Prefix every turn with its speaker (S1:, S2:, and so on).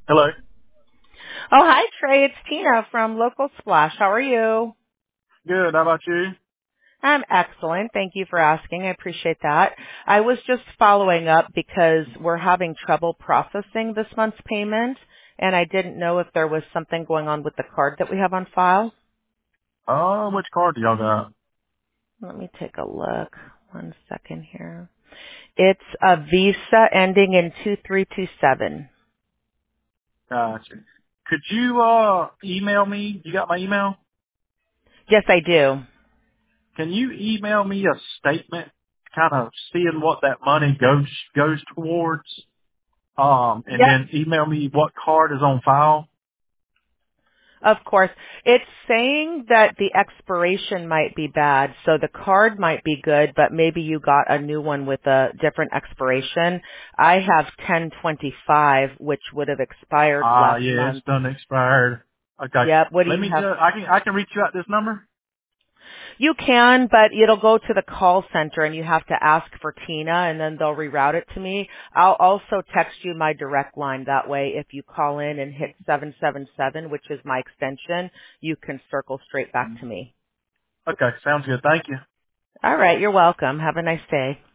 S1: Hello.
S2: Oh, hi, Trey. It's Tina from Local Splash. How are you?
S1: Good. How about you?
S2: I'm excellent. Thank you for asking. I appreciate that. I was just following up because we're having trouble processing this month's payment, and I didn't know if there was something going on with the card that we have on file.
S1: Which card do y'all got?
S2: Let me take a look. One second here. It's a Visa ending in 2327.
S1: Gotcha. Could you email me? You got my email?
S2: Yes, I do.
S1: Can you email me a statement, kind of seeing what that money goes towards? And
S2: Yep.
S1: then email me what card is on file.
S2: Of course. It's saying that the expiration might be bad, so the card might be good, but maybe you got a new one with a different expiration. I have 1025, which would have expired last
S1: Yeah, it's
S2: month.
S1: done expired. Okay.
S2: Yep. What do
S1: Let
S2: you
S1: me
S2: have?
S1: just. I can reach you at this number.
S2: You can, but it'll go to the call center and you have to ask for Tina and then they'll reroute it to me. I'll also text you my direct line. That way, if you call in and hit 777, which is my extension, you can circle straight back to me.
S1: Okay, sounds good. Thank you.
S2: All right. You're welcome. Have a nice day.